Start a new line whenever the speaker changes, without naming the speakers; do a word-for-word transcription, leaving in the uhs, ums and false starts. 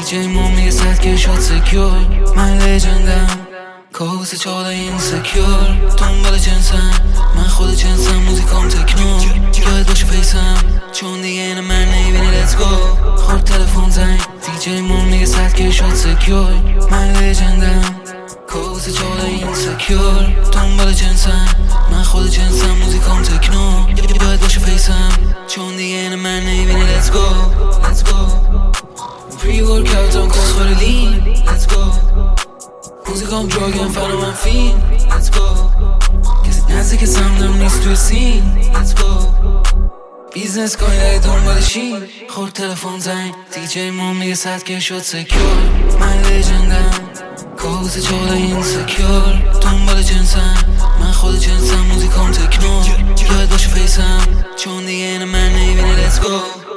دیجی ما میگه صد که شد سکیور. من لجندم کابوس چاله این سکیور. دنبال جنسم من خود جنسم، موزیکام تکنو یاد باشه فیسم چون دیگه اینه من نمیبینی لیتس گو. خورد تلفن زنگ دیجی ما میگه صد که شد سکیور. من لجندم کابوس چاله این سکیور. دنبال جنسم من خود جنسم، موزیکام تکنو یاد باشه فیسم چون دیگه اینه من نمیبینی لیتس گو. لیتس گو پری ورک اوتم کس خور لین. لیتس گو موزیکام دراگم فنا من فین. لیتس گو کسی نزدیک سمتم نیست توی سین. لیتس گو بیزنس کنی اگه دنبالشین. خورد تلفن زنگ دیجی ما میگه صد که شد سکیور. من لجندم کابوس چاله این سکیور. دنبال جنسم من خود جنسم، موزیکام تکنو یاد باشه فیسم چون دیگه اینه من نمیبینی لیتس گو.